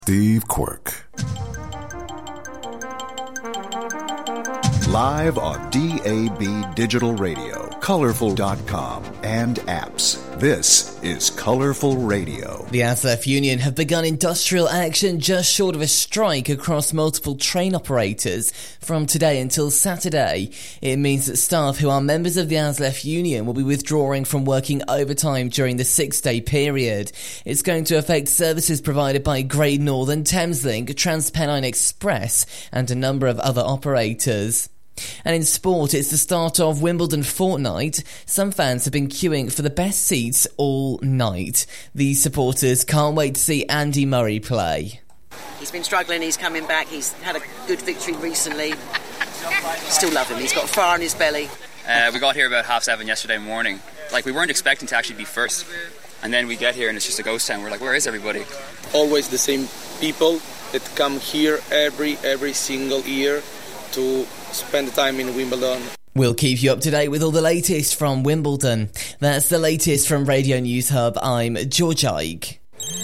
Steve Quirk. Live on DAB Digital Radio, Colorful.com, and apps. This is Colorful Radio. The ASLEF Union have begun industrial action just short of a strike across multiple train operators from today until Saturday. It means that staff who are members of the ASLEF Union will be withdrawing from working overtime during the 6-day period. It's going to affect services provided by Great Northern, Thameslink, TransPennine Express and a number of other operators. And in sport, it's the start of Wimbledon fortnight. Some fans have been queuing for the best seats all night. These supporters can't wait to see Andy Murray play. He's been struggling, he's coming back, he's had a good victory recently. Still love him, he's got fire in his belly. We got here about 7:30 yesterday morning. We weren't expecting to actually be first. And then we get here and it's just a ghost town. We're like, where is everybody? Always the same people that come here every single year to spend the time in Wimbledon. We'll keep you up to date with all the latest from Wimbledon. That's the latest from Radio News Hub. I'm George Ike.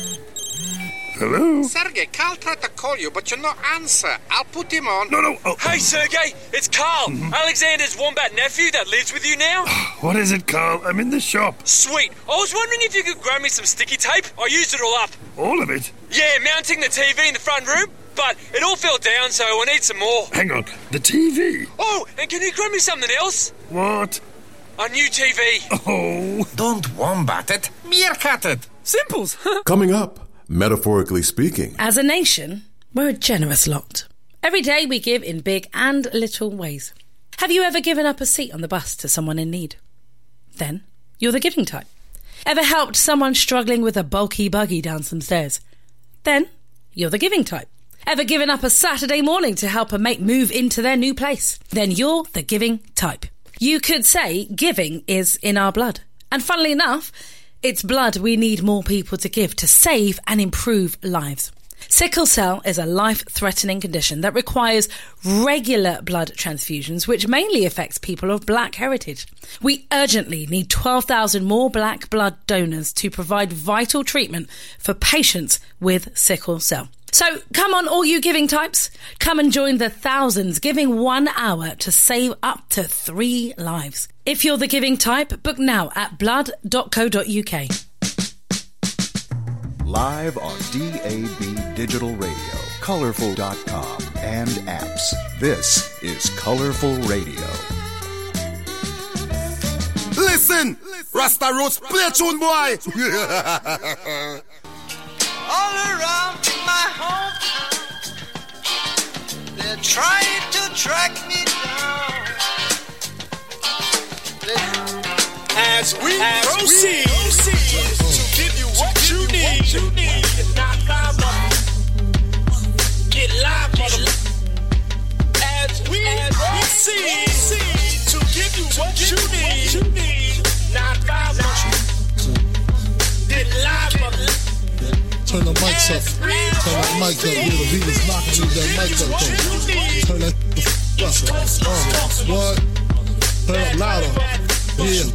Hello? Sergey, Carl tried to call you, but you're not answer. I'll put him on. No. Hey, Sergey, it's Carl. Alexander's wombat nephew that lives with you now. What is it, Carl? I'm in the shop. Sweet. I was wondering if you could grab me some sticky tape. I used it all up. All of it? Yeah, mounting the TV in the front room. But it all fell down, so I need some more. Hang on, the TV? Oh, and can you grab me something else? What? A new TV. Oh. Don't wombat it, meerkat it. Simples. Coming up, metaphorically speaking. As a nation, we're a generous lot. Every day we give in big and little ways. Have you ever given up a seat on the bus to someone in need? Then you're the giving type. Ever helped someone struggling with a bulky buggy down some stairs? Then you're the giving type. Ever given up a Saturday morning to help a mate move into their new place? Then you're the giving type. You could say giving is in our blood. And funnily enough, it's blood we need more people to give to save and improve lives. Sickle cell is a life-threatening condition that requires regular blood transfusions, which mainly affects people of black heritage. We urgently need 12,000 more black blood donors to provide vital treatment for patients with sickle cell. So come on, all you giving types, come and join the thousands giving 1 hour to save up to 3 lives. If you're the giving type, book now at blood.co.uk. Live on DAB Digital Radio, Colorful.com, and apps. This is Colorful Radio. Listen, Rasta Roots, play a tune, boy. All around my hometown, they're trying to track me down. As we proceed to give you what you need. Not live, get live, As we proceed to give you what you need. Not live, get live, Turn the mics up. Turn that mic up. Yeah, the beat is knocking. Leave that mic up, though. Turn that up. What? Turn it up louder. Yeah.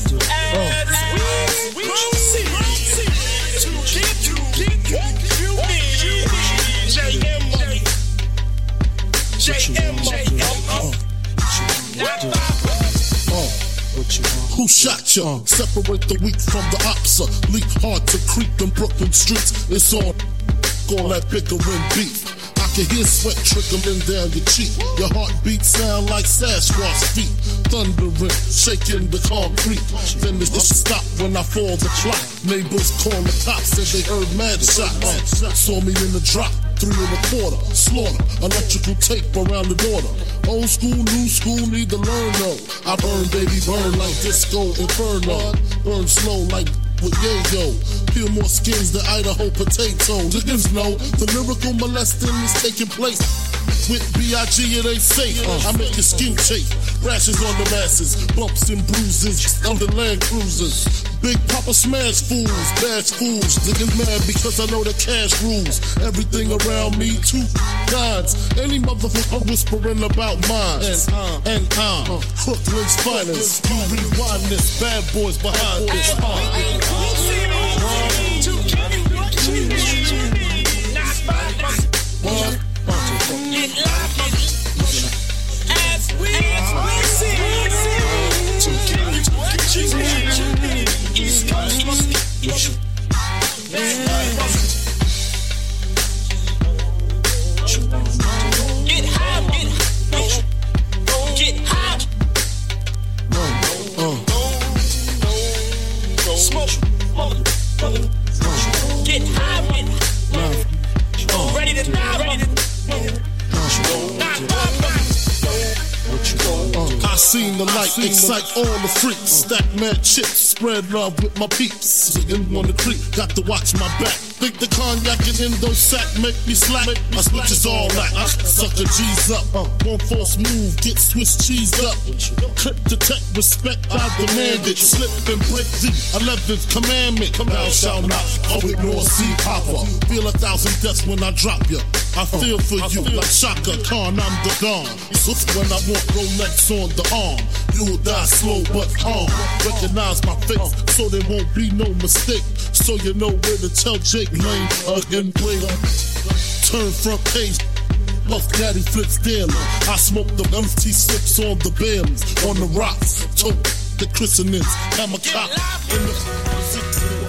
We proceed to give you what Who shot ya? Separate the weak from the opsa. Leap hard to creep in Brooklyn streets. It's on that bickering beef. I can hear sweat trickling down your cheek. Your heartbeat sound like Sasquatch feet. Thundering, shaking the concrete. Then this stop when I fall the plot. Neighbors call the cops, said they heard mad shots. Saw me in the drop, 3 1/4. Slaughter, electrical tape around the border. Old school, new school, need to learn though. I burn, baby, burn like disco inferno. Burn slow like with yayo. Peel more skins than Idaho potato. Niggas know the lyrical molesting is taking place. With B.I.G. it ain't safe. I make your skin chafe. Rashes on the masses, bumps and bruises on the Land Cruisers. Big Papa smash fools, bash fools. Niggas mad because I know the cash rules. Everything around me, 2 gods. Any motherfucker whispering about mine. And Brooklyn's finest. You rewind this, bad boys behind this. seen the light, excite all the freaks. Stack mad chips, spread love with my peeps. In on the creek, got to watch my back. Think the cognac and endo sack make me slack. My switches all that. Sucker G's up. One false move, get Swiss cheesed up. Clip to tech, respect, I demand it. Slip and break the 11th commandment. Thou shalt not, oh ignore C Papa. Feel 1,000 deaths when I drop ya. I feel for you like Shaka Khan, I'm the Don. So when I want Rolex on the arm, you will die slow but calm. Recognize my face so there won't be no mistake. So you know where to tell Jake Lane again later. Turn front page. Puff Daddy flips daily. I smoke the empty slips on the bales. On the rocks, tote the christenings. Hammer cop in the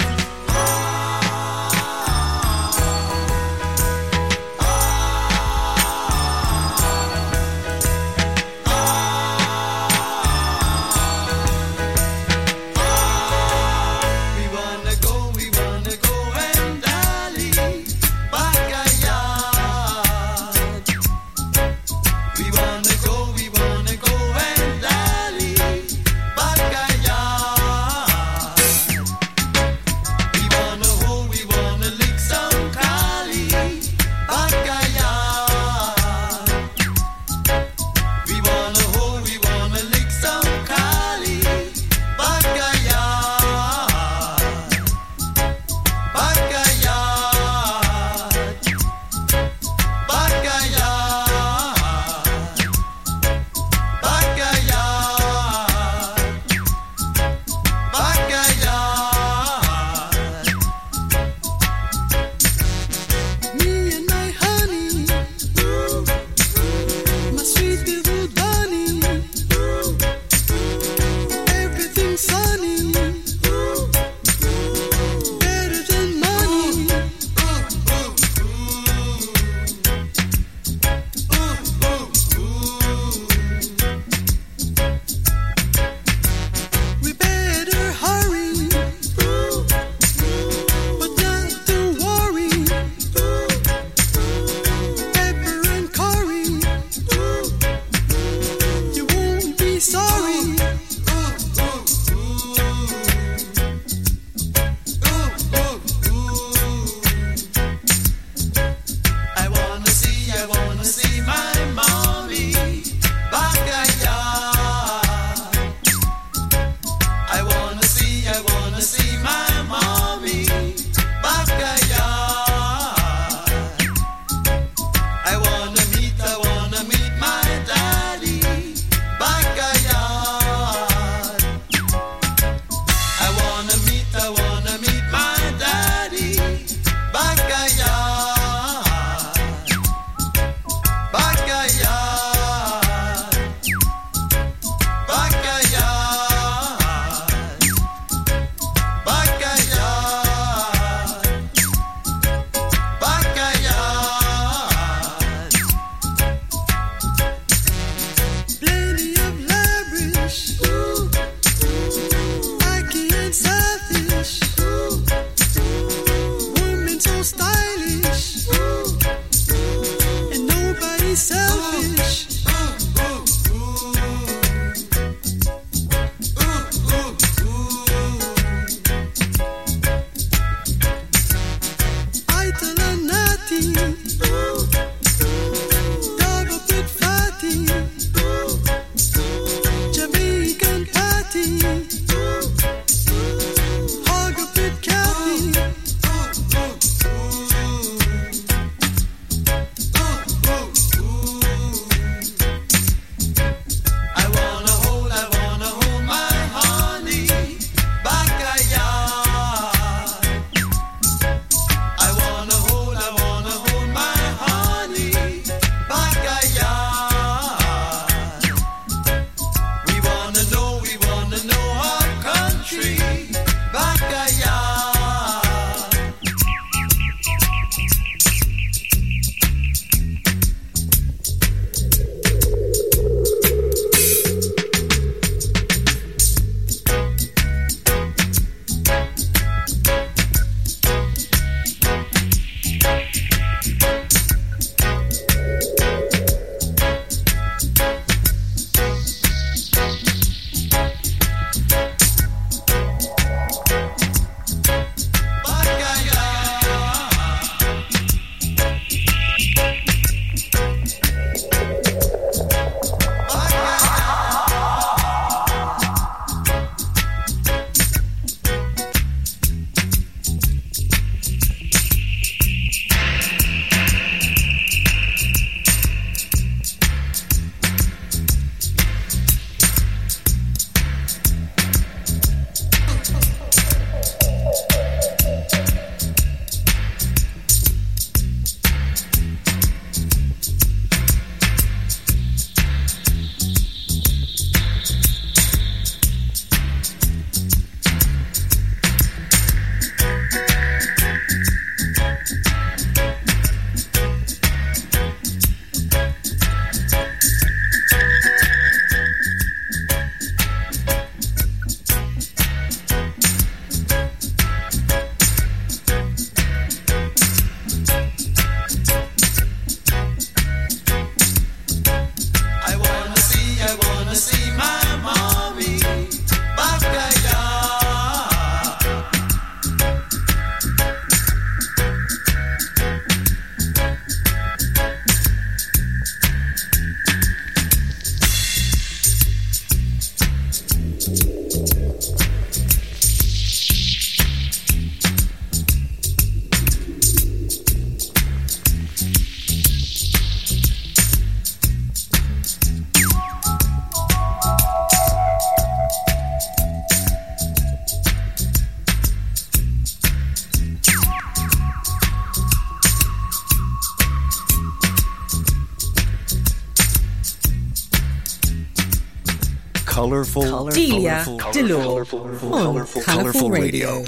Colorful. Delia Delore on Colourful Radio.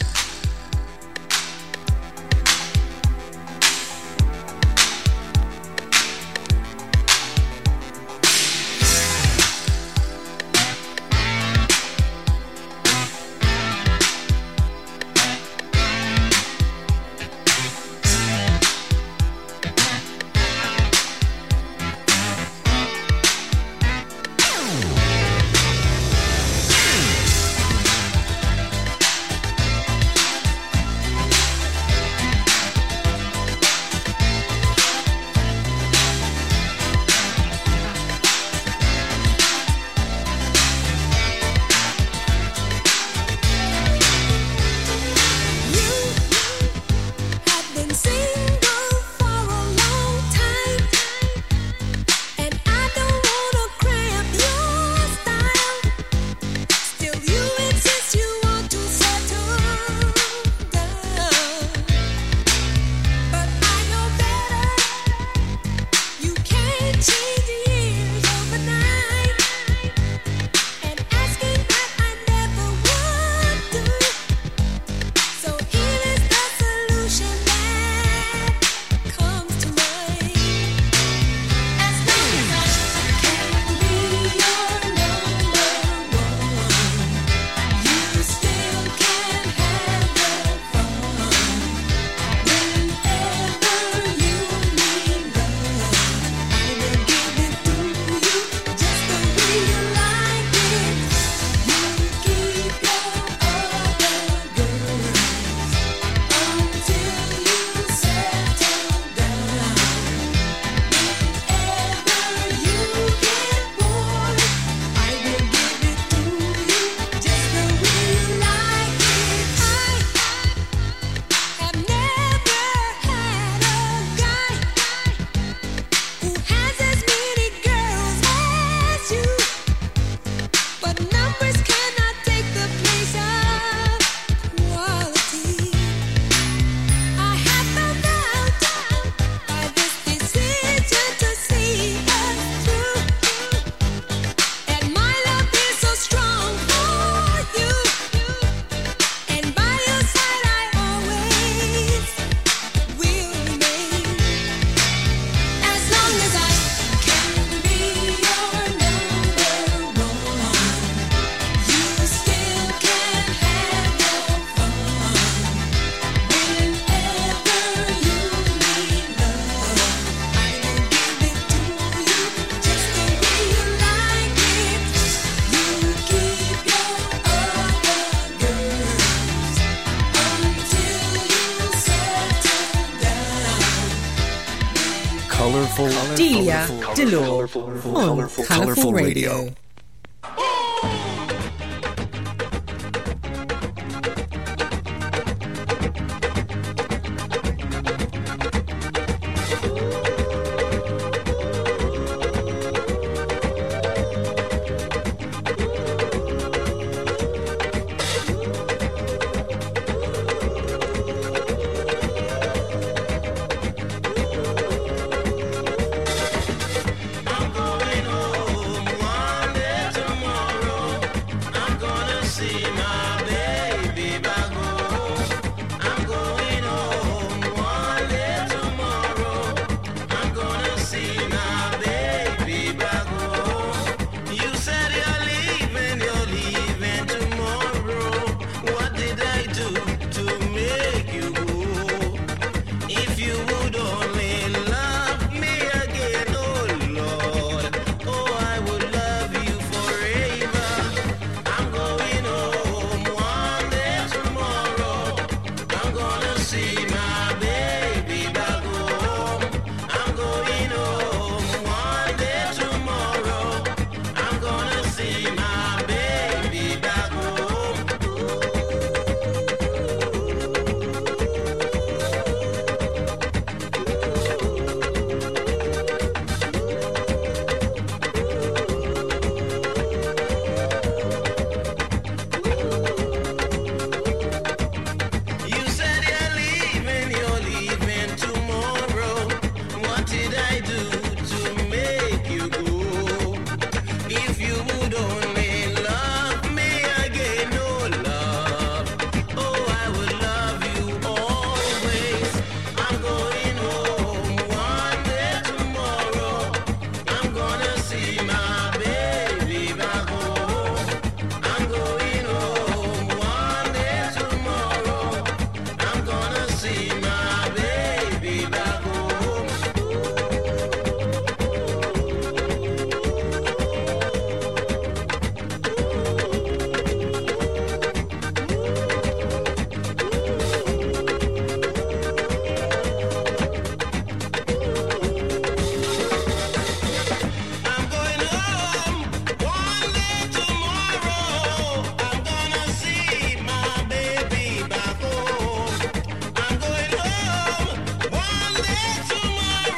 Delia Delore on Colourful Radio. I'm going home one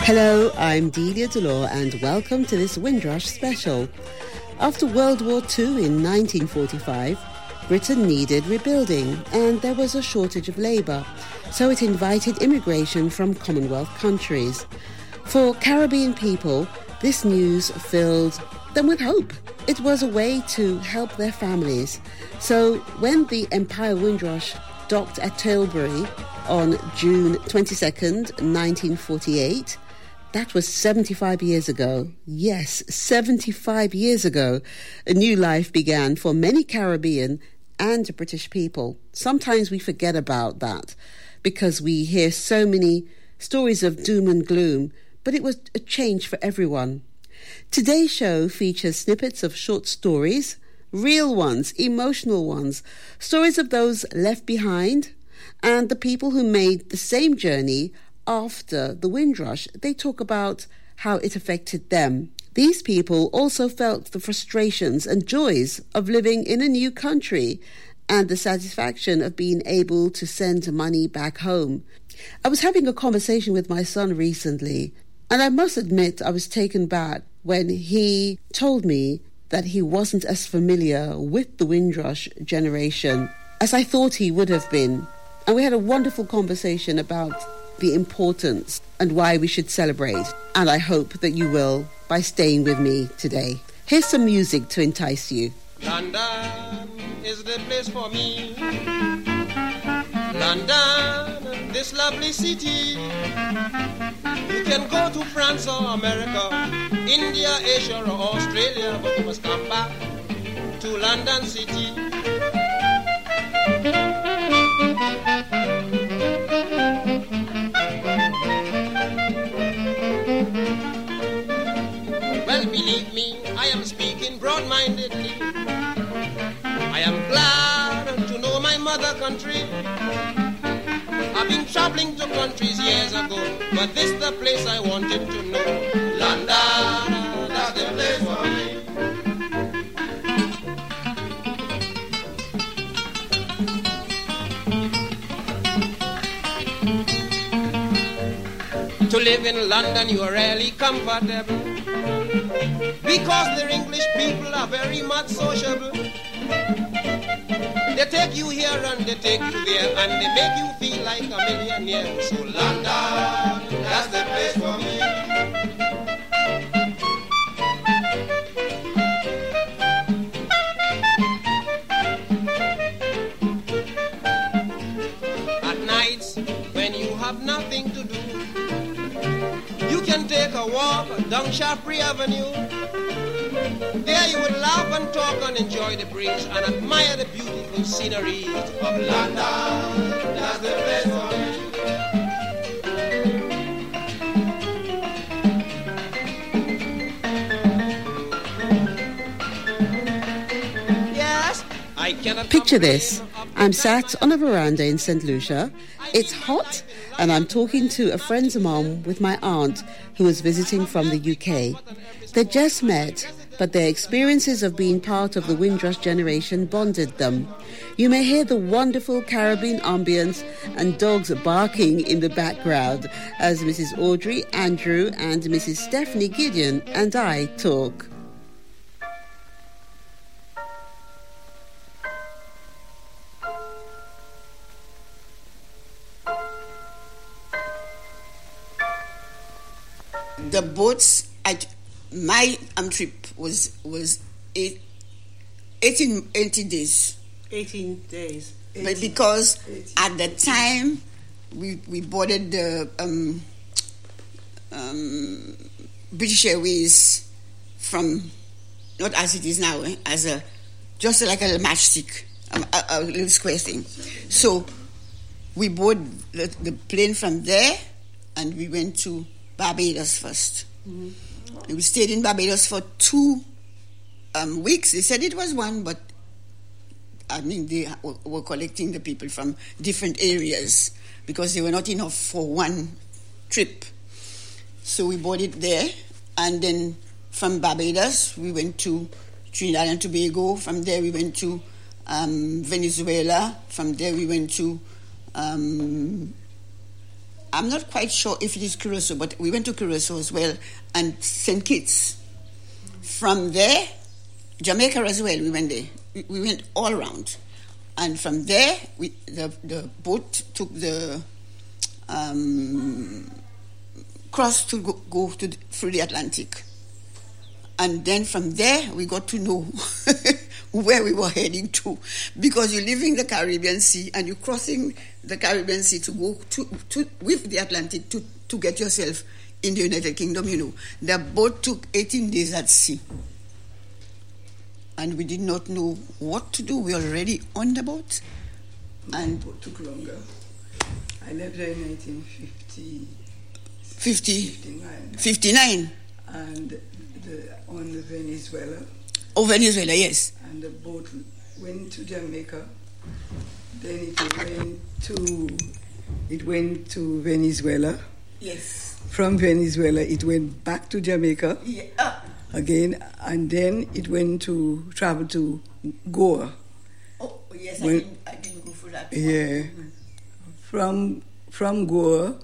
Hello, I'm Delia Delore and welcome to this Windrush special. After World War II in 1945, Britain needed rebuilding and there was a shortage of labour, so it invited immigration from Commonwealth countries. For Caribbean people, this news filled them with hope. It was a way to help their families. So when the Empire Windrush docked at Tilbury on June 22nd, 1948, that was 75 years ago. Yes, 75 years ago. A new life began for many Caribbean and British people. Sometimes we forget about that because we hear so many stories of doom and gloom, but it was a change for everyone. Today's show features snippets of short stories, real ones, emotional ones, stories of those left behind, and the people who made the same journey after the Windrush. They talk about how it affected them. These people also felt the frustrations and joys of living in a new country and the satisfaction of being able to send money back home. I was having a conversation with my son recently, and I must admit I was taken back when he told me that he wasn't as familiar with the Windrush generation as I thought he would have been. And we had a wonderful conversation about the importance and why we should celebrate. And I hope that you will by staying with me today. Here's some music to entice you. London is the place for me. London, this lovely city. You can go to France or America, India, Asia or Australia, but you must come back to London City. Well, believe me, I am speaking broad-mindedly. I am glad to know my mother country. I've been traveling to countries years ago, but this the place I wanted to know. London, that's the place for me. To live in London, you are really comfortable, because the English people are very much sociable. They take you here and they take you there, and they make you feel like a millionaire. So London, that's the place for me. At nights, when you have nothing to do, you can take a walk down Shaftesbury Avenue. There you would laugh and talk and enjoy the breeze and admire the beautiful scenery of London. That's the place for me. Yes, I cannot. Picture this. I'm sat on a veranda in St. Lucia. It's hot, and I'm talking to a friend's mom with my aunt who was visiting from the UK. They just met, but their experiences of being part of the Windrush generation bonded them. You may hear the wonderful Caribbean ambience and dogs barking in the background as Mrs. Audrey, Andrew and Mrs. Stephanie Gideon and I talk. The boats at my trip was 18 days. 18 days. But because at the time we boarded the British Airways from, not as it is now, as just like a little matchstick, a little square thing. So we boarded the plane from there and we went to Barbados first. Mm-hmm. We stayed in Barbados for 2 weeks. They said it was 1, but I mean they were collecting the people from different areas because they were not enough for one trip. So we boarded there, and then from Barbados we went to Trinidad and Tobago. From there we went to Venezuela. From there we went to I'm not quite sure if it is Curacao, but we went to Curacao as well, and St. Kitts. From there, Jamaica as well, we went there. We went all around. And from there, the boat took the cross to go through the Atlantic. And then from there, we got to know where we were heading to. Because you're leaving the Caribbean Sea and you're crossing the Caribbean Sea to go with the Atlantic to get yourself in the United Kingdom, you know. The boat took 18 days at sea. And we did not know what to do. We were already on the boat. And the boat took longer. I left there in 1959. 59. And on the Venezuela. Oh, Venezuela, yes. And the boat went to Jamaica. Then it went to Venezuela. Yes. From Venezuela, it went back to Jamaica. Yeah. Again, and then it went to travel to Goa. Oh, yes, I didn't go for that. Yeah. From Goa,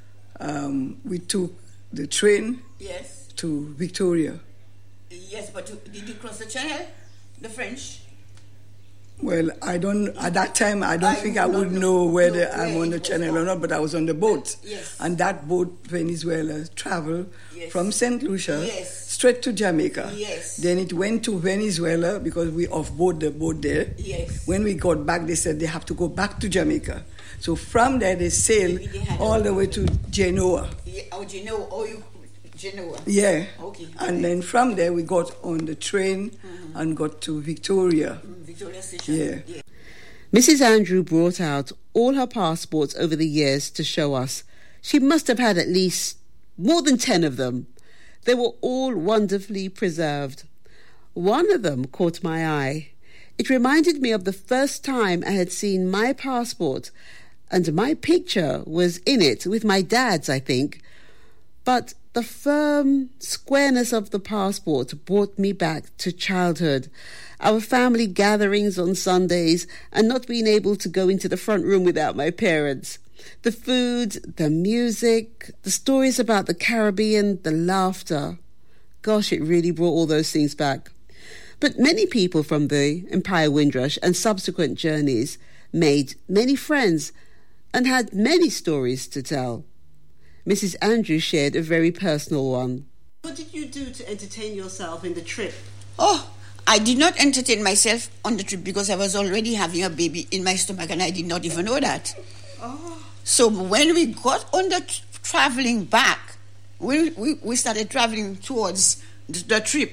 we took the train. Yes. To Victoria. Yes, but did you cross the channel? The French? Well, at that time, I don't think I would know whether I'm on the channel or not, but I was on the boat. Yes. And that boat, Venezuela, traveled from St. Lucia straight to Jamaica. Yes. Then it went to Venezuela because we off-board the boat there. Yes. When we got back, they said they have to go back to Jamaica. So from there, they sailed all the way to Genoa. Yeah, Genoa. Genoa. Yeah. Okay. And then from there we got on the train and got to Victoria. Victoria Station. Yeah. Mrs. Andrew brought out all her passports over the years to show us. She must have had at least more than 10 of them. They were all wonderfully preserved. One of them caught my eye. It reminded me of the first time I had seen my passport, and my picture was in it with my dad's, I think. But the firm squareness of the passport brought me back to childhood, our family gatherings on Sundays, and not being able to go into the front room without my parents. The food, the music, the stories about the Caribbean, the laughter. Gosh, it really brought all those things back. But many people from the Empire Windrush and subsequent journeys made many friends and had many stories to tell. Mrs. Andrews shared a very personal one. What did you do to entertain yourself in the trip? Oh, I did not entertain myself on the trip because I was already having a baby in my stomach and I did not even know that. Oh. So when we got on the traveling back, we started traveling towards the trip,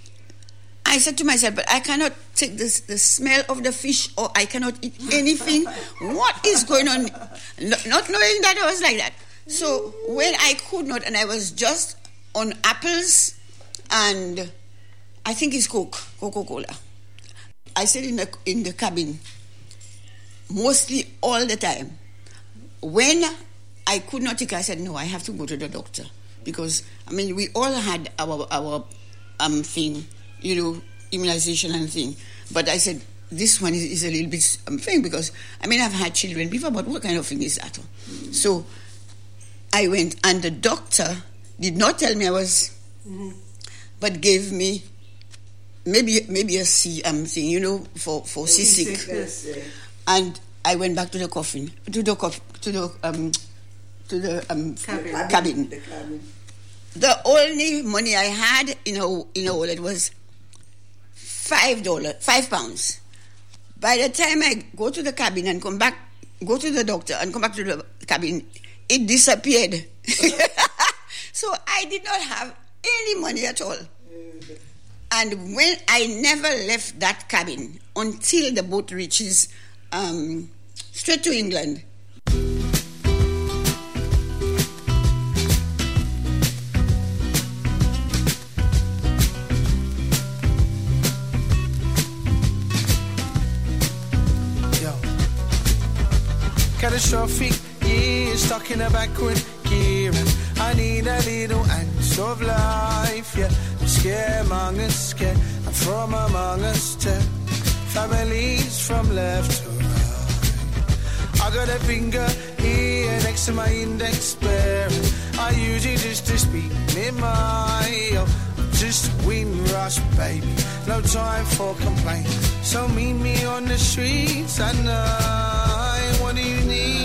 I said to myself, but I cannot take the smell of the fish, or I cannot eat anything. What is going on? Not knowing that I was like that. So when I could not, and I was just on apples and I think it's Coca-Cola. I stayed in the cabin mostly all the time. When I could not take, I said, no, I have to go to the doctor. Because, I mean, we all had our thing, immunization and thing. But I said, this one is a little bit thing because, I mean, I've had children before, but what kind of thing is that? So I went, and the doctor did not tell me I was, but gave me maybe a C thing, for seasick. Yes. And I went back to the coffin, to the cabin. The only money I had in a wallet was £5. By the time I go to the cabin and come back, go to the doctor and come back to the cabin, it disappeared. So I did not have any money at all. And when I never left that cabin until the boat reaches straight to England. Catastrophic years stuck in a backward gear, and I need a little ounce of life, yeah. The scaremongers scare, and from among us tell families from left to right. I got a finger here next to my index bearing. I use it just to speak in my just Windrush, baby. No time for complaint. So meet me on the streets at night. What do you need?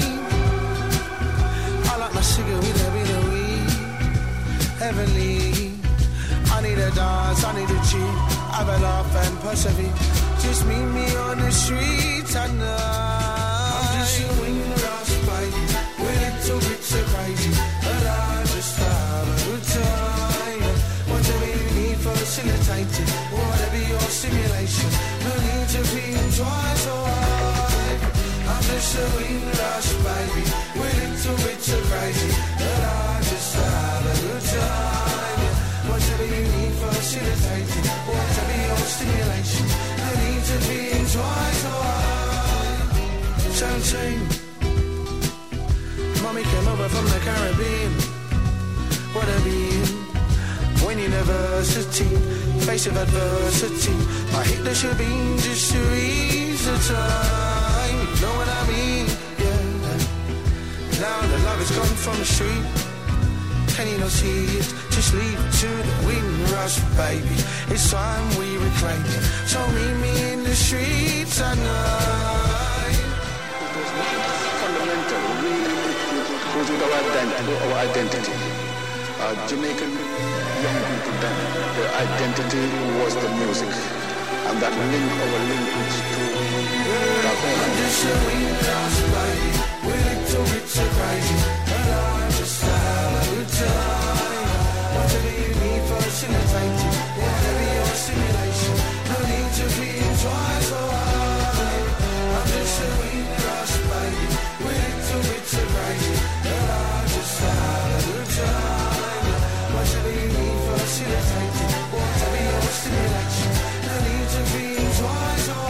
I like my cigarette with a bit of weed. Heavenly. I need a dance, I need a cheat. Have a laugh and persevere. Just meet me on the streets at night. I'm just a Windrush, baby. We're little bits of crazy, but I just have a good time. Whatever you need, facilitated. Whatever your stimulation, no need to think twice or hard. I'm just a Windrush, baby. We're little bits of crazy, but I just have a good time. Whatever you need, facilitated. Whatever your stimulation, no need to think twice or hard. 17. Mommy came over from the Caribbean. What a being. When university, face of adversity, I hit the shebeen just to ease the time. You know what I mean? Yeah. Now the love is gone from the street. Can you not see it? Just leave it to the Windrush, baby. It's time we reclaim it. So meet me in the streets at night. Fundamental, goes with our identity. Jamaican young people then, their identity was the music, and that link our linkage to the home. I'm just a Windrush, baby. We're little bits of crazy, but I just have a good time. Whatever you need, facilitated. Whatever your stimulation, no need to think twice or hard. I'm just a Windrush, baby. We're little bits of crazy, but I just have a good time. Whatever you need, facilitated. Whatever your stimulation, no need to think twice or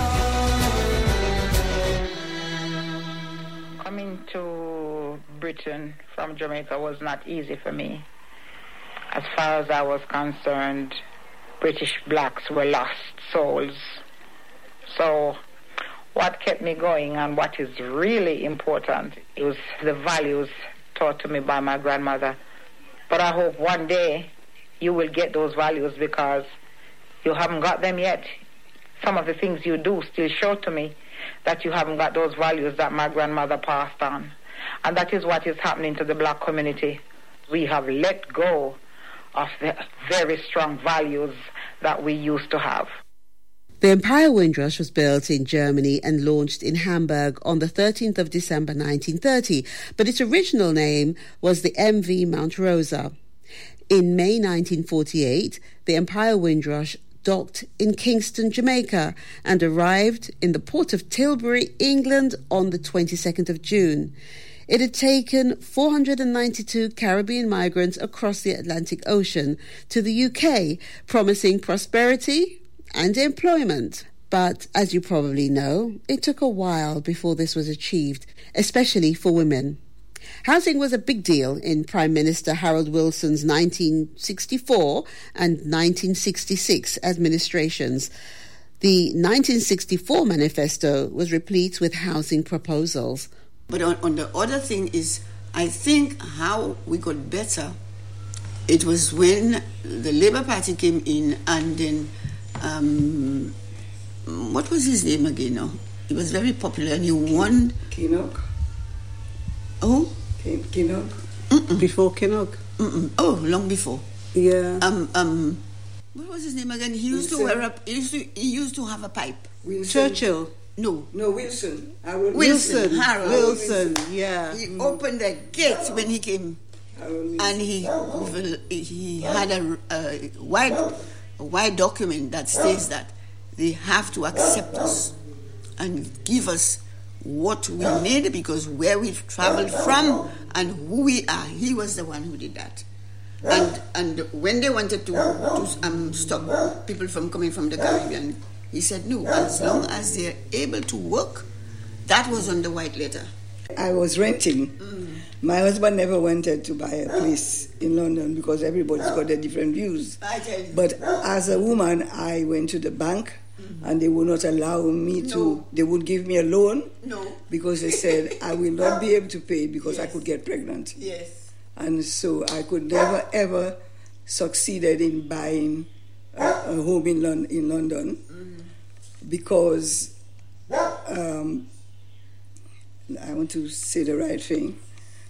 hard. Coming to Britain from Jamaica was not easy for me. As far as I was concerned, British blacks were lost souls. So what kept me going and what is really important is the values taught to me by my grandmother. But I hope one day you will get those values because you haven't got them yet. Some of the things you do still show to me that you haven't got those values that my grandmother passed on. And that is what is happening to the black community. We have let go of the very strong values that we used to have. The Empire Windrush was built in Germany and launched in Hamburg on the 13th of December 1930, but its original name was the MV Mount Rosa. In May 1948, the Empire Windrush docked in Kingston, Jamaica, and arrived in the port of Tilbury, England on the 22nd of June. It had taken 492 Caribbean migrants across the Atlantic Ocean to the UK, promising prosperity and employment. But, as you probably know, it took a while before this was achieved, especially for women. Housing was a big deal in Prime Minister Harold Wilson's 1964 and 1966 administrations. The 1964 manifesto was replete with housing proposals. But on the other thing is, I think how we got better, it was when the Labour Party came in and then, what was his name again now? He was very popular and he won. Kinnock. Oh? Kinnock. Before Kinnock. Oh, long before. Yeah. What was his name again? He used to wear up. He used to have a pipe. Wilson. Churchill. No, Wilson. Wilson. Harold Wilson. Yeah. He opened the gate when he came, and he had a wide document that states that they have to accept us and give us what we need because where we've traveled from and who we are. He was the one who did that. And when they wanted to stop people from coming from the Caribbean, he said no, as long as they're able to work. That was on the white letter. I was renting. My husband never wanted to buy a place in London because everybody's got their different views. I tell you. But as a woman, I went to the bank and they would not allow me to. They would give me a loan because they said I will not be able to pay because I could get pregnant. Yes. And so I could never ever succeeded in buying a home in London because I want to say the right thing.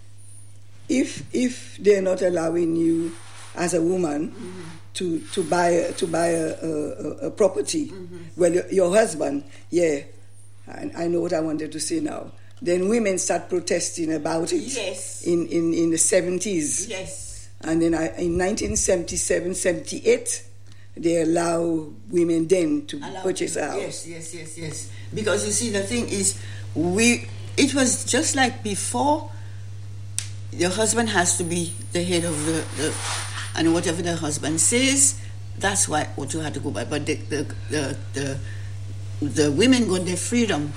If they're not allowing you as a woman to buy a property, well, your husband, I know what I wanted to say now. Then women start protesting about it. Yes. In the 70s. Yes. And then in 1977, 78, they allow women then to purchase a house. Yes. Because you see, the thing is, it was just like before. Your husband has to be the head of and whatever the husband says, that's what you had to go by. But the women got their freedom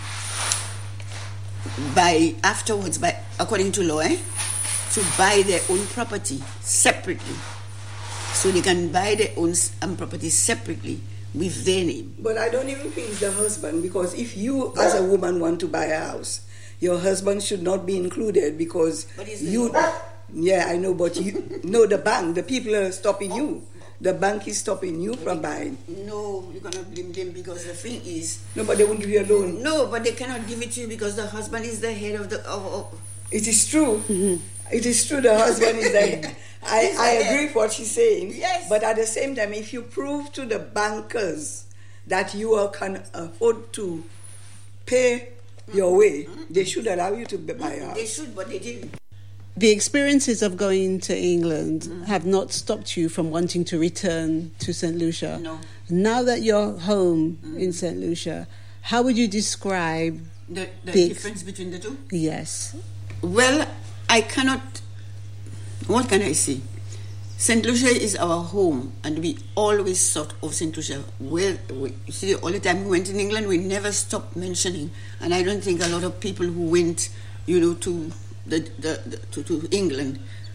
afterwards, according to law, to buy their own property separately. So they can buy their own property separately with their name. But I don't even think it's the husband, because if you as a woman want to buy a house, your husband should not be included because you... Yeah, I know, but the bank, the people are stopping you. The bank is stopping you from buying. No, you cannot blame them because the thing is... No, but they won't give you a loan. No, but they cannot give it to you because the husband is the head of the... It is true. It is true the husband is the head. I agree with what she's saying. Yes. But at the same time, if you prove to the bankers that you can afford to pay your way, they should allow you to buy a house. They should, but they didn't. The experiences of going to England have not stopped you from wanting to return to St. Lucia. No. Now that you're home in St. Lucia, how would you describe the difference between the two? Yes. Well, I cannot... What can I say? St. Lucia is our home, and we always thought of St. Lucia. Well, you see, all the time we went in England, we never stopped mentioning. And I don't think a lot of people who went, to England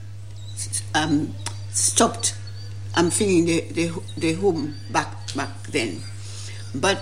stopped thinking their home back then. But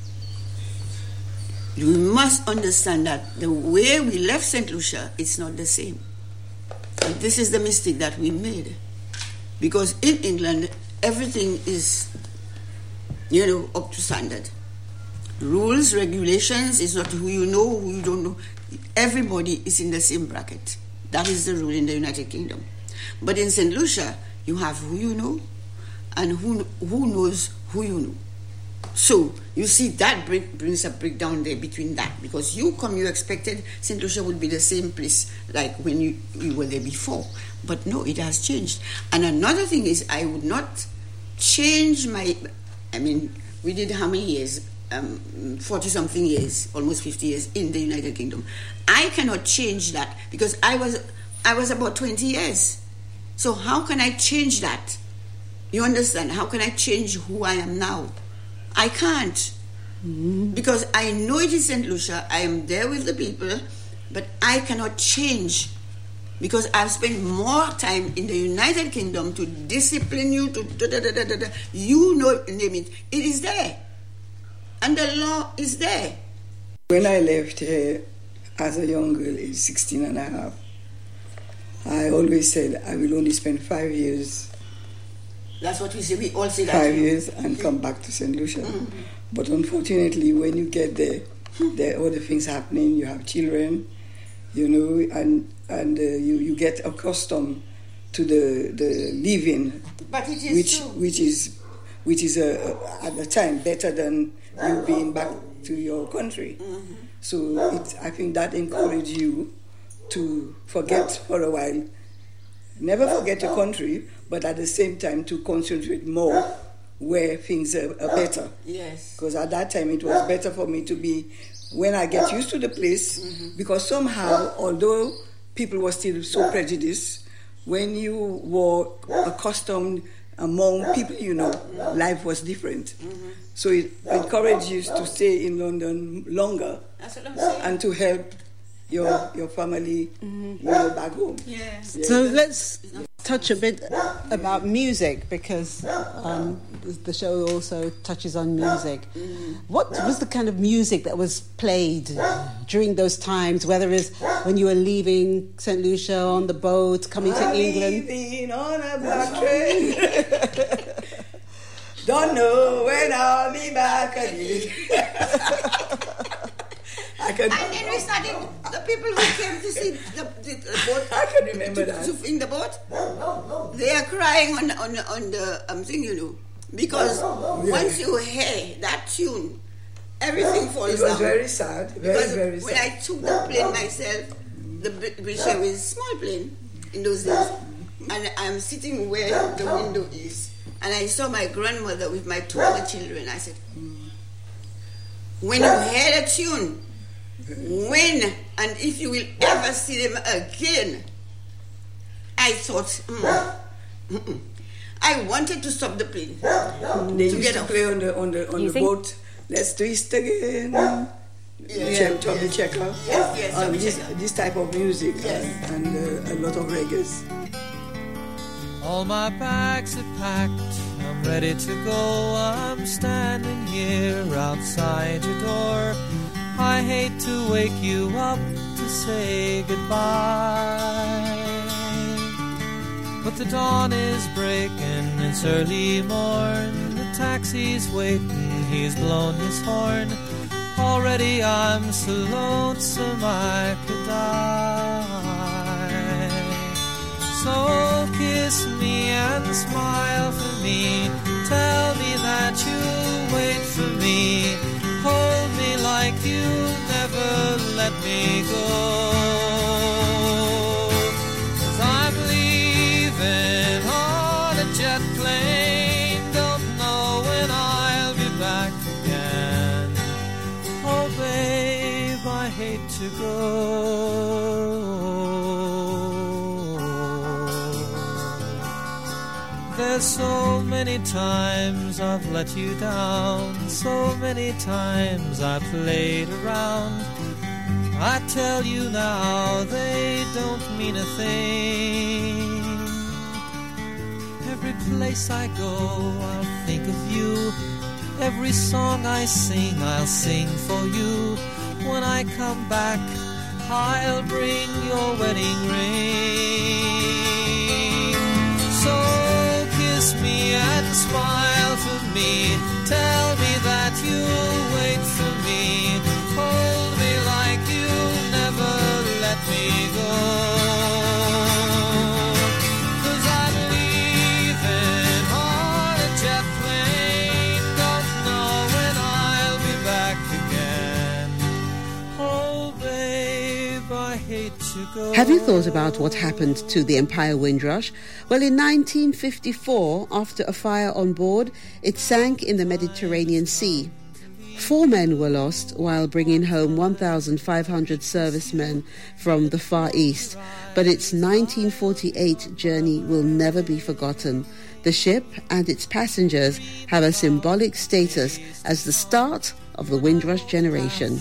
you must understand that the way we left St. Lucia, it's not the same. And this is the mistake that we made. Because in England, everything is, up to standard. Rules, regulations, is not who you know, who you don't know. Everybody is in the same bracket. That is the rule in the United Kingdom. But in St. Lucia, you have who you know and who knows who you know. So, you see, that brings a breakdown there between that. Because you expected St. Lucia would be the same place like when you were there before. But no, it has changed. And another thing is, I would not change we did how many years? 40-something years, almost 50 years in the United Kingdom. I cannot change that because I was about 20 years. So how can I change that? You understand? How can I change who I am now? I can't. Because I know it is St. Lucia, I am there with the people, but I cannot change because I've spent more time in the United Kingdom to discipline you, name it. It is there. And the law is there. When I left here as a young girl, age 16 and a half, I always said I will only spend 5 years. That's what we say. We all say that. 5 years and come back to St. Lucia. But unfortunately, when you get there, there are other things happening. You have children, and you get accustomed to the living. But it is true. Which is at the time better than you being back to your country. So I think that encouraged you to forget for a while. Never forget your country, but at the same time to concentrate more where things are better. Yes. Because at that time it was better for me to be, when I get used to the place, because somehow, although people were still so prejudiced, when you were accustomed among people, life was different. So it encouraged you to stay in London longer. That's what I'm saying. And to help your family, back home. Yeah. So let's touch a bit about music, because the show also touches on music. What was the kind of music that was played during those times, whether it's when you were leaving St. Lucia on the boat, coming to England? Leaving on a black train. Don't know when I'll be back again. And we started, the people who came to see the boat. I can remember that. In the boat, they are crying on the thing, because once you hear that tune, everything falls down. It was very sad, very sad. When I took the plane myself, the British Airways was a small plane in those days, and I'm sitting where the window is, and I saw my grandmother with my two other children. I said, when you hear the tune, when and if you will ever see them again, I thought, I wanted to stop the plane. They used to play on the boat. Let's twist again. Tommy Checker. Yes. This type of music, and a lot of reggae. All my bags are packed, I'm ready to go. I'm standing here outside your door. I hate to wake you up to say goodbye, but the dawn is breaking, it's early morn. The taxi's waiting, he's blown his horn. Already I'm so lonesome I could die. So kiss me and smile for me, tell me that you'll wait for me. Hold me like you never let me go. 'Cause I'm leaving on a jet plane, don't know when I'll be back again. Oh babe, I hate to go. There's so many times I've let you down, so many times I played around. I tell you now, they don't mean a thing. Every place I go, I'll think of you. Every song I sing, I'll sing for you. When I come back, I'll bring your wedding ring. So kiss me and smile for me, tell me that you'll wait for me. Hold me like you'll never let me go. 'Cause I'm leaving on a jet plane, don't know when I'll be back again. Oh babe, I hate to go. Have you thought about what happened to the Empire Windrush? Well, in 1954, after a fire on board, it sank in the Mediterranean Sea. 4 men were lost while bringing home 1,500 servicemen from the Far East. But its 1948 journey will never be forgotten. The ship and its passengers have a symbolic status as the start of the Windrush generation.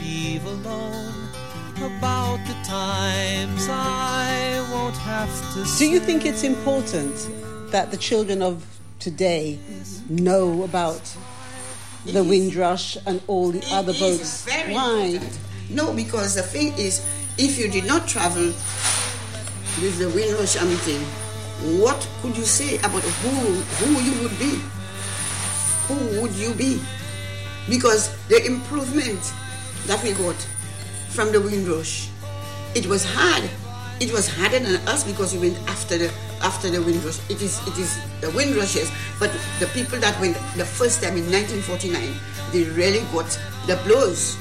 About the times I won't have to. Do you think it's important that the children of today know about the Windrush and all the other boats? Why? No, because the thing is, if you did not travel with the Windrush thing, what could you say about who you would be? Who would you be? Because the improvement that we got from the Windrush, it was hard. It was harder than us because we went after the Windrush. It is the Windrushes, but the people that went the first time in 1949, they really got the blows.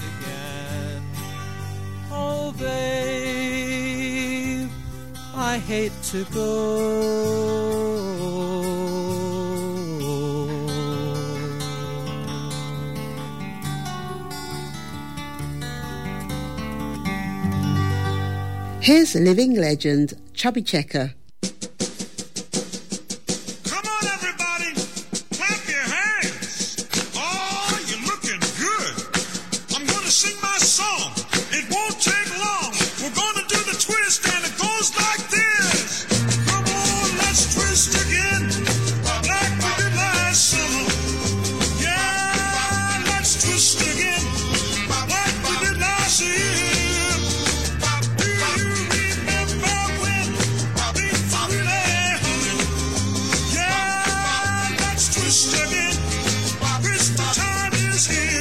Oh babe, I hate to go. Here's living legend Chubby Checker. Come on, everybody, clap your hands. Oh, you're looking good. I'm going to sing my song. It won't take twist again, like we did last summer. Yeah, let's twist again, like we did last year. Do you remember when things really happened? Yeah, let's twist again. Christmas time is here.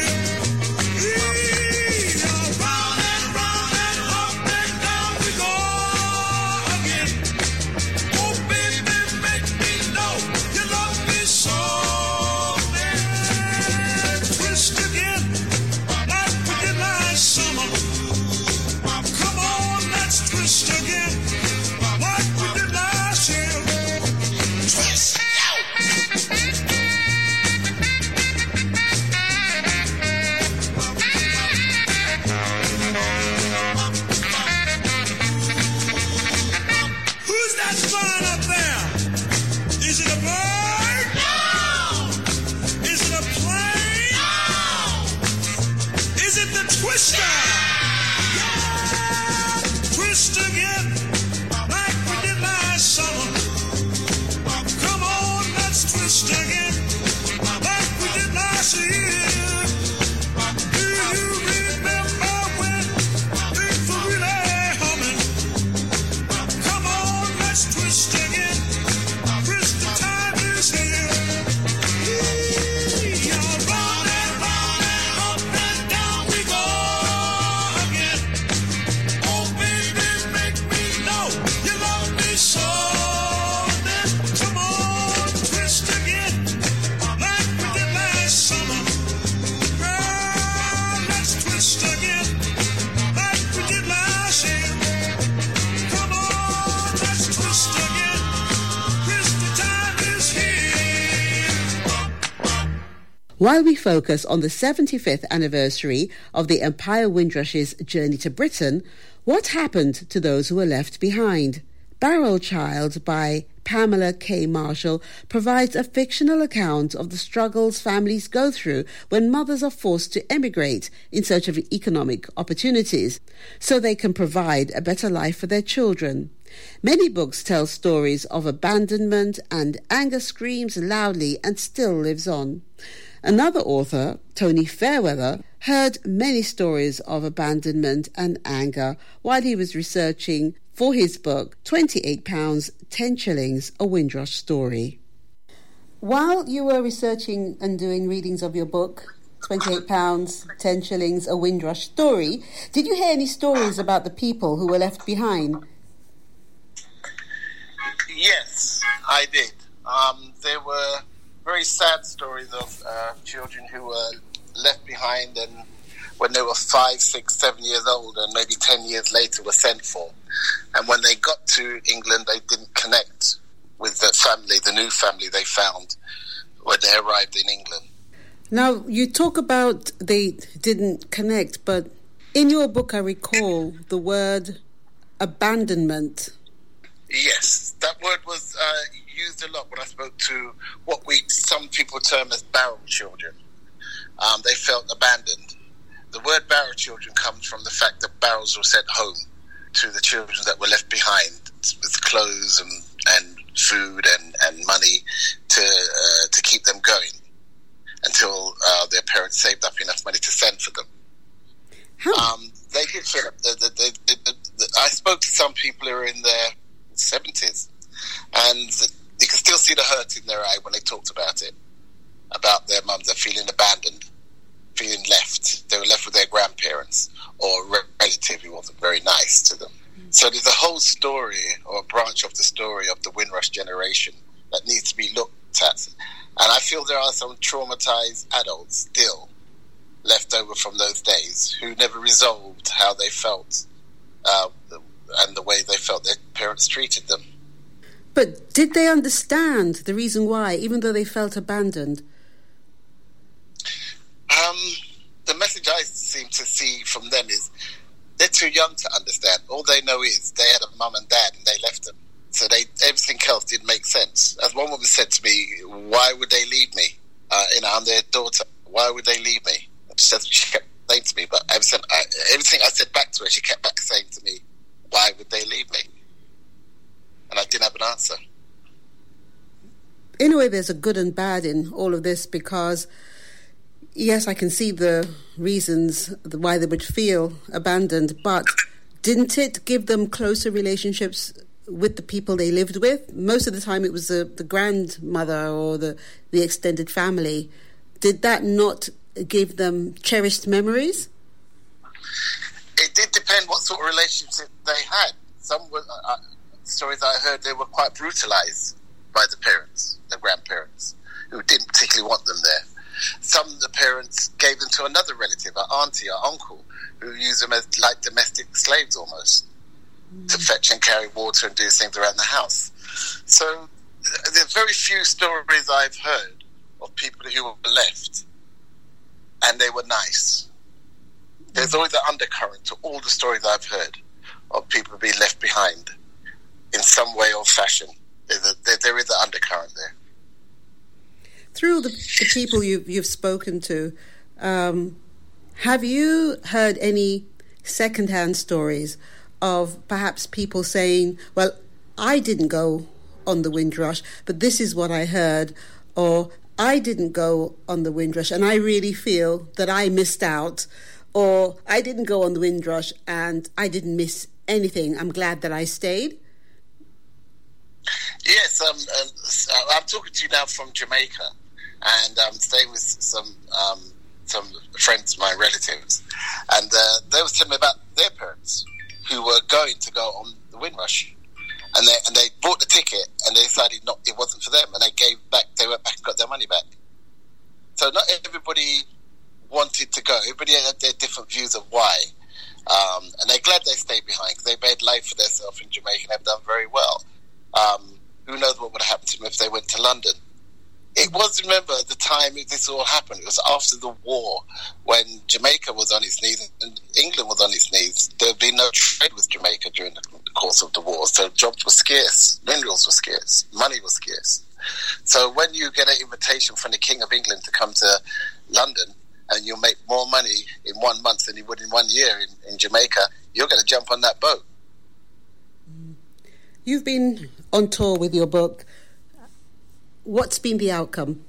Round and round and up and down we go again. Oh baby, make me know you love me so. Twist again, like we did last summer. Come on, let's twist again, like we did last year. Twist. Who's that flying up there? Is it a bird? No! Is it a plane? No! Is it the twister? Yeah! Twist again, like we did last summer. Come on, let's twist again, like we did last year. Do you remember when things were really humming? Come on, let's twist again. Christmas time is here. Round and round and up and down we go again. Oh baby, make me know you love me so. Then come on, twist again, like we did last summer. Girl, let's twist again, like we did last year. Come on, let's twist again. Christmas time is here. While we focus on the 75th anniversary of the Empire Windrush's journey to Britain, what happened to those who were left behind? Barrel Child by Pamela K. Marshall provides a fictional account of the struggles families go through when mothers are forced to emigrate in search of economic opportunities, so they can provide a better life for their children. Many books tell stories of abandonment, and anger screams loudly and still lives on. Another author, Tony Fairweather, heard many stories of abandonment and anger while he was researching for his book, £28, 10 Shillings, A Windrush Story. While you were researching and doing readings of your book, £28, 10 Shillings, A Windrush Story, did you hear any stories about the people who were left behind? Yes, I did. There were very sad stories of children who were left behind and when they were 5, 6, 7 years old and maybe 10 years later were sent for. And when they got to England, they didn't connect with the family, the new family they found when they arrived in England. Now, you talk about they didn't connect, but in your book I recall the word abandonment. Yes, that word was used a lot when I spoke to what some people term as barrel children. They felt abandoned. The word barrel children comes from the fact that barrels were sent home to the children that were left behind with clothes and food and money to keep them going until their parents saved up enough money to send for them. They did feel I spoke to some people who are in their 70s, and you can still see the hurt in their eye when they talked about it, about their mums. They're feeling abandoned, feeling left. They were left with their grandparents or a relative who wasn't very nice to them. So there's a whole story, or a branch of the story of the Windrush generation that needs to be looked at. And I feel there are some traumatized adults still left over from those days who never resolved how they felt and the way they felt their parents treated them. But did they understand the reason why, even though they felt abandoned? The message I seem to see from them is they're too young to understand. All they know is they had a mum and dad and they left them. So everything else didn't make sense. As one woman said to me, why would they leave me? I'm their daughter. Why would they leave me? She kept saying to me, but everything I said back to her, she kept back saying to me, why would they leave me? And I didn't have an answer. in a way, there's a good and bad in all of this because, yes, I can see the reasons why they would feel abandoned, but didn't it give them closer relationships with the people they lived with? Most of the time it was the grandmother or the extended family. Did that not give them cherished memories? It did depend what sort of relationship they had. Some were, stories I heard, they were quite brutalised by the parents, the grandparents, who didn't particularly want them there. Some of the parents gave them to another relative, an auntie or uncle, who used them as like domestic slaves almost, to fetch and carry water and do things around the house. So there's very few stories I've heard of people who were left and they were nice. There's always an undercurrent to all the stories I've heard of people being left behind in some way or fashion. There is an undercurrent there. Through the people you've spoken to, have you heard any second-hand stories of perhaps people saying, well, I didn't go on the Windrush, but this is what I heard, or I didn't go on the Windrush and I really feel that I missed out, or I didn't go on the Windrush and I didn't miss anything. I'm glad that I stayed. Yes, I'm talking to you now from Jamaica, and I'm staying with some friends of mine, relatives, and they were telling me about their parents who were going to go on the Windrush, and they bought the ticket, and they decided it wasn't for them, and they went back and got their money back. So not everybody wanted to go. Everybody had their different views of why, and they're glad they stayed behind because they made life for themselves in Jamaica and they've done very well. Who knows what would have happened to them if they went to London? It was, remember, the time this all happened, it was after the war when Jamaica was on its knees and England was on its knees. There had been no trade with Jamaica during the course of the war, so jobs were scarce, minerals were scarce, money was scarce. So when you get an invitation from the King of England to come to London and you'll make more money in 1 month than you would in 1 year in Jamaica, you're going to jump on that boat. You've been on tour with your book. What's been the outcome?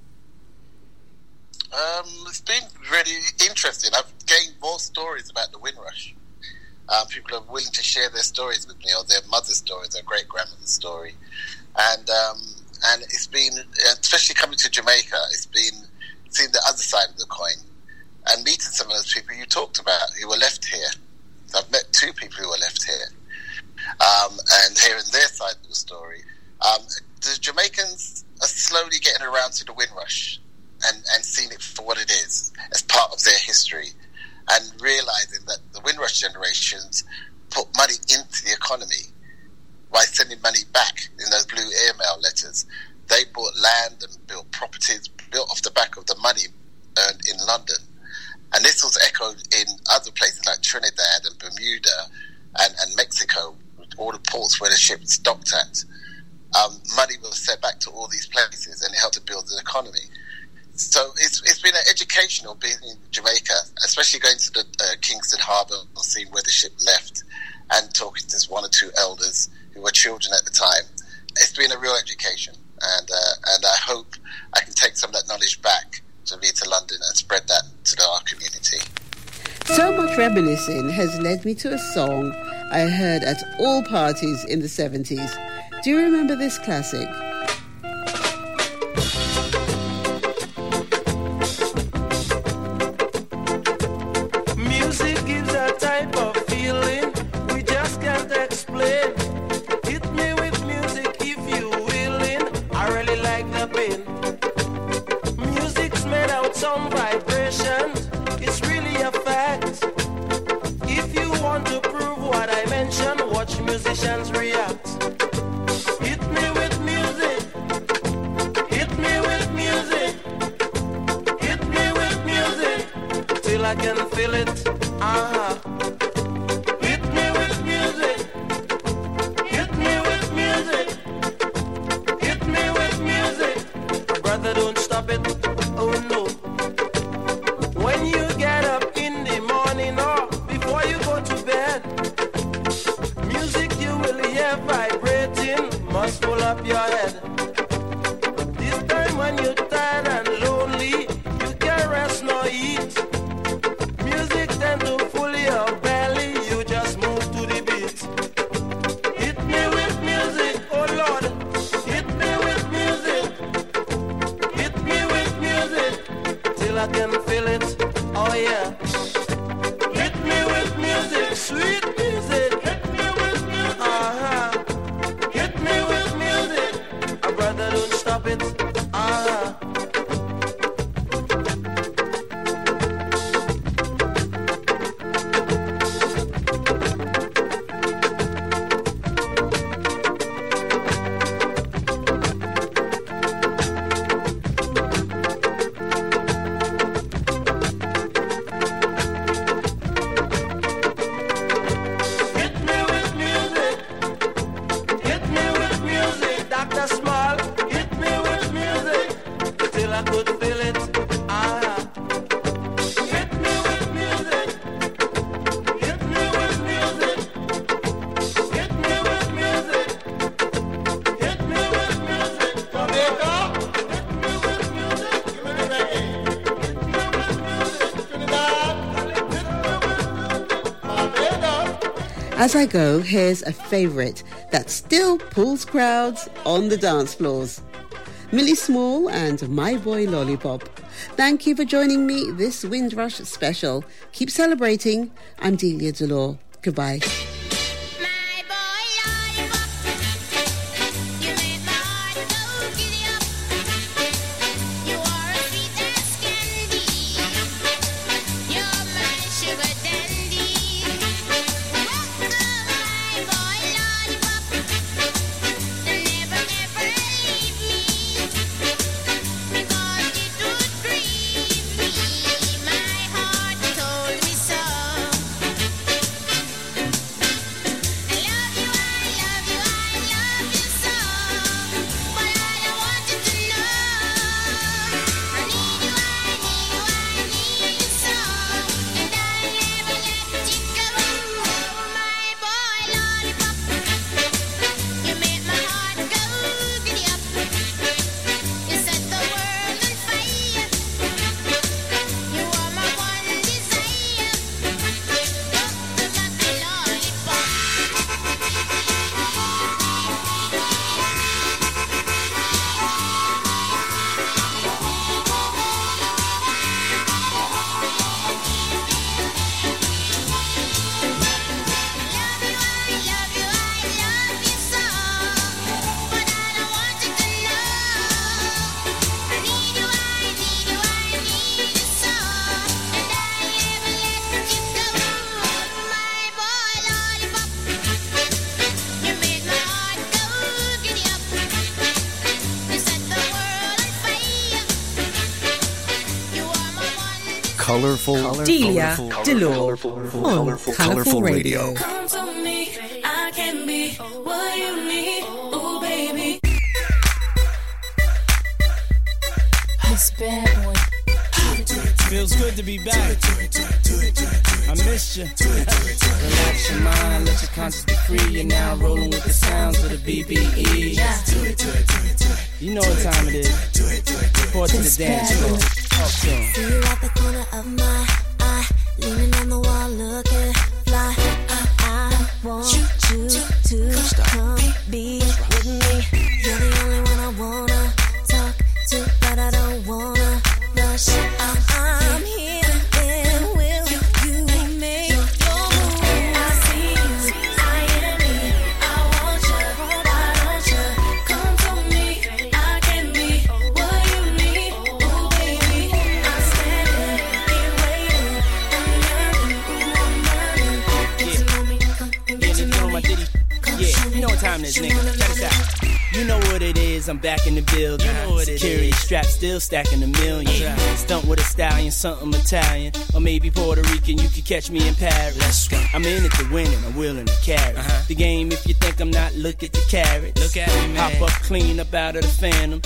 It's been really interesting. I've gained more stories about the Windrush. People are willing to share their stories with me, or their mother's stories, their great-grandmother's story. And it's been, especially coming to Jamaica, it's been seeing the other side of the coin and meeting some of those people you talked about who were left here. So I've met 2 people who were left here. And hearing their side of the story. The Jamaicans are slowly getting around to the Windrush and seeing it for what it is as part of their history, and realising that the Windrush generations put money into the economy by sending money back in those blue airmail letters. They bought land and built properties built off the back of the money earned in London. And this was echoed in other places like Trinidad and Bermuda and Mexico, all the ports where the ships docked at. Money was sent back to all these places, and it helped to build the economy. So it's been an educational being in Jamaica, especially going to the Kingston Harbour and seeing where the ship left, and talking to 1 or 2 elders who were children at the time. It's been a real education, and I hope I can take some of that knowledge back to London and spread that to our community. So much reminiscing has led me to a song I heard at all parties in the 70s. Do you remember this classic? Music gives a type of feeling we just can't explain. Hit me with music if you're willing. I really like the pain. Music's made out some vibrations. It's really a fact. If you want to prove what I mentioned, watch musicians react. Hit me with music. Hit me with music. Hit me with music till I can feel it. Hit me with music. Hit me with music. Hit me with music. Brother, don't stop it. Oh no. When you get up in the morning or before you go to bed, music you will hear vibrating must pull up your head. I can feel it. Oh yeah. Hit me with music, sweet music. Hit me with music. Hit me with music. Brother, don't stop it. As I go, here's a favourite that still pulls crowds on the dance floors. Millie Small and My Boy Lollipop. Thank you for joining me this Windrush special. Keep celebrating. I'm Delia Delore. Goodbye. Colorful Delia Delore on Colorful Radio. Come to me, I can be what you need, oh baby. This bad boy. Feels good to be back. I missed you. Relax your mind, let your conscience be free. You're now rolling with the sounds of the BBE. You know what time it is. Report to the dance floor. See you at the corner of my eye, leaning on the wall, looking fly. I want you to come be with me. You're the only one I wanna talk to, but I don't wanna rush. I'm here, and will you make your move? I see you, I am me. I want you, why don't you come to me? I can be what you need, oh baby. I'm standing here waiting, I'm yearning, get to know me, come and get to know me. Yeah, you know what time it is, nigga. Check this out. You know what it is, I'm back in the building. Security strap still stacking a million. Stunt with a stallion, something Italian. Or maybe Puerto Rican, you could catch me in Paris. I'm in it to win and I'm willing to carry the game. If you think I'm not, look at the carrots. Look at me, man. Hop up clean up out of the Phantom.